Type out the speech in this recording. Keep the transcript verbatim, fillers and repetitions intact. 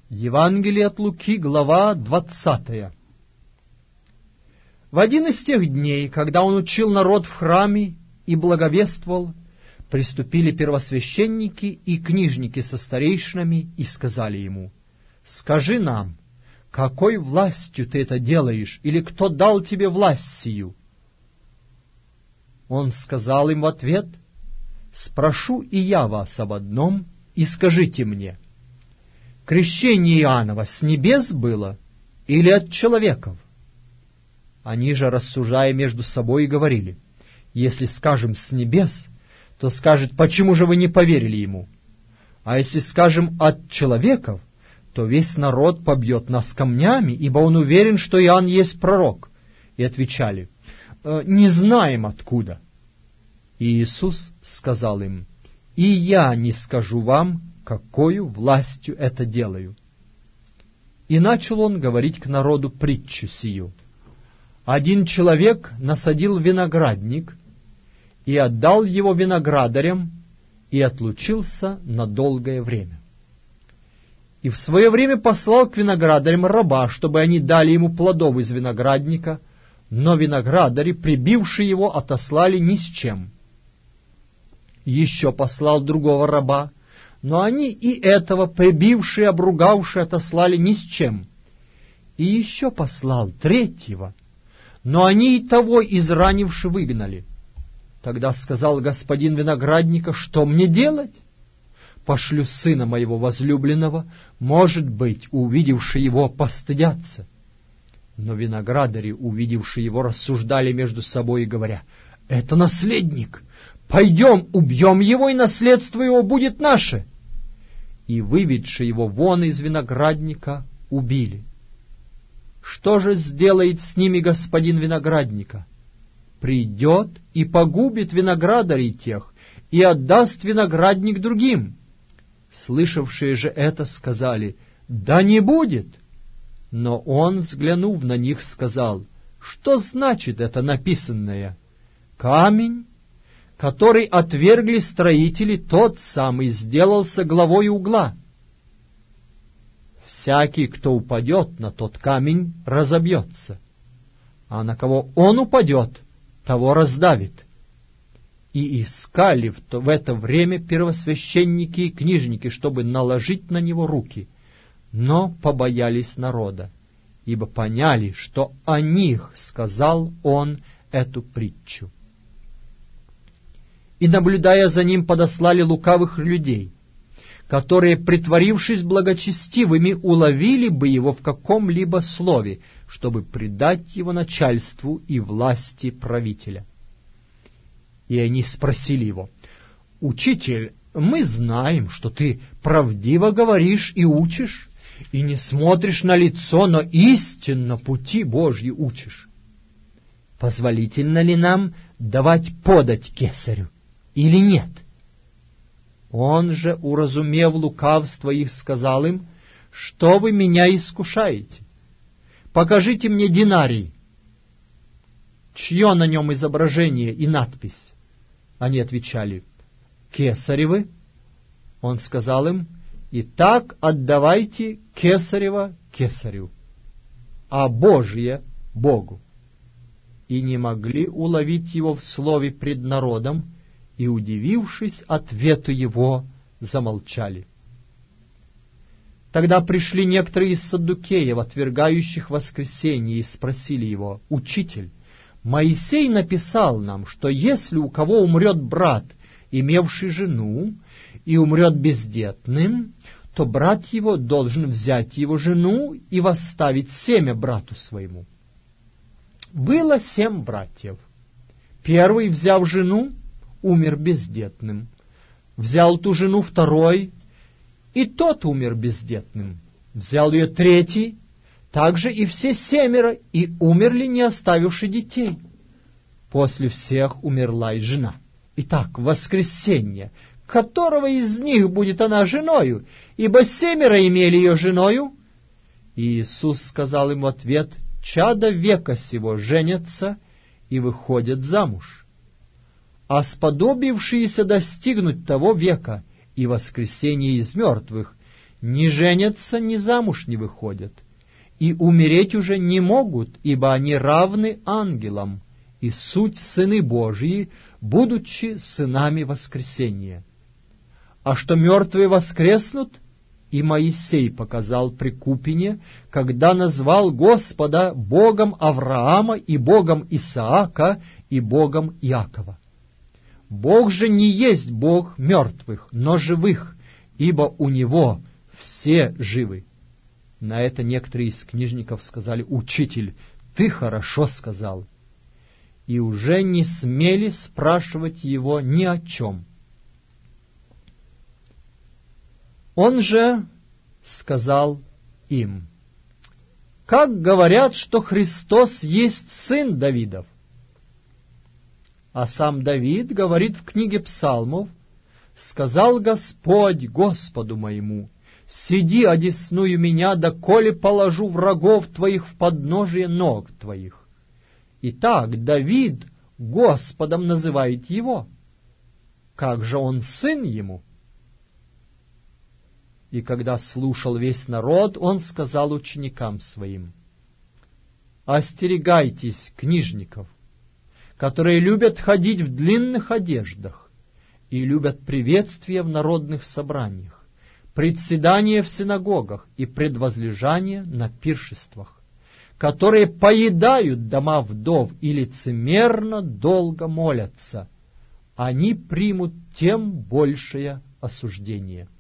Евангелие от Луки, глава двадцатая. В один из тех дней, когда он учил народ в храме и благовествовал, приступили первосвященники и книжники со старейшинами и сказали ему: «Скажи нам, какой властью ты это делаешь, или кто дал тебе власть сию?» Он сказал им в ответ: «Спрошу и я вас об одном, и скажите мне, крещение Иоаннова с небес было или от человеков?» Они же, рассуждая между собой, говорили: «Если скажем с небес, то скажет: почему же вы не поверили ему? А если скажем от человеков, то весь народ побьет нас камнями, ибо он уверен, что Иоанн есть пророк». И отвечали: «Не знаем откуда». И Иисус сказал им: «И я не скажу вам, какою властью это делаю». И начал он говорить к народу притчу сию: «Один человек насадил виноградник и отдал его виноградарям, и отлучился на долгое время. И в свое время послал к виноградарям раба, чтобы они дали ему плодов из виноградника, но виноградари, прибившие его, отослали ни с чем. Еще послал другого раба, но они и этого, прибившие, обругавшие, отослали ни с чем. И еще послал третьего, но они и того, изранивши, выгнали. Тогда сказал господин виноградника: что мне делать? Пошлю сына моего возлюбленного, может быть, увидевши его, постыдятся. Но виноградари, увидевши его, рассуждали между собой, говоря: это наследник, пойдем, убьем его, и наследство его будет наше. И, выведши его вон из виноградника, убили. Что же сделает с ними господин виноградника? Придет и погубит виноградарей тех, и отдаст виноградник другим. Слышавшие же это сказали: да не будет. Но он, взглянув на них, сказал: что значит это написанное? Камень, который отвергли строители, тот самый сделался главой угла. Всякий, кто упадет на тот камень, разобьется, а на кого он упадет, того раздавит. И искали в, то, в это время первосвященники и книжники, чтобы наложить на него руки, но побоялись народа, ибо поняли, что о них сказал он эту притчу. И, наблюдая за ним, подослали лукавых людей, которые, притворившись благочестивыми, уловили бы его в каком-либо слове, чтобы предать его начальству и власти правителя. И они спросили его: «Учитель, мы знаем, что ты правдиво говоришь и учишь, и не смотришь на лицо, но истинно пути Божьи учишь. Позволительно ли нам давать подать кесарю или нет?» Он же, уразумев лукавство их, сказал им: «Что вы меня искушаете? Покажите мне динарий, чье на нем изображение и надпись?» Они отвечали: «Кесаревы». Он сказал им: «Итак, отдавайте кесарева кесарю, а Божие Богу». И не могли уловить его в слове пред народом, и, удивившись ответу его, замолчали. Тогда пришли некоторые из саддукеев, отвергающих воскресенье, и спросили его: «Учитель, Моисей написал нам, что если у кого умрет брат, имевший жену, и умрет бездетным, то брат его должен взять его жену и восставить семя брату своему. Было семь братьев. Первый, взяв жену, умер бездетным. Взял ту жену второй, и тот умер бездетным. Взял ее третий, также и все семеро, и умерли, не оставивши детей. После всех умерла и жена. Итак, в воскресенье, которого из них будет она женою, ибо семеро имели ее женою?» И Иисус сказал им в ответ: «Чада века сего женятся и выходят замуж, а сподобившиеся достигнуть того века и воскресения из мертвых ни женятся, ни замуж не выходят, и умереть уже не могут, ибо они равны ангелам, и суть сыны Божьи, будучи сынами воскресения. А что мертвые воскреснут, и Моисей показал при Купине, когда назвал Господа Богом Авраама и Богом Исаака и Богом Иакова. Бог же не есть Бог мертвых, но живых, ибо у Него все живы. На это некоторые из книжников сказали: «Учитель, ты хорошо сказал», и уже не смели спрашивать его ни о чем. Он же сказал им: «Как говорят, что Христос есть сын Давидов?» А сам Давид говорит в книге Псалмов: «Сказал Господь Господу моему: сиди одесную меня, доколе положу врагов твоих в подножие ног твоих». Итак, Давид Господом называет его. Как же он сын ему? И когда слушал весь народ, он сказал ученикам своим: «Остерегайтесь книжников, которые любят ходить в длинных одеждах и любят приветствия в народных собраниях, председания в синагогах и предвозлежания на пиршествах, которые поедают дома вдов и лицемерно долго молятся. Они примут тем большее осуждение».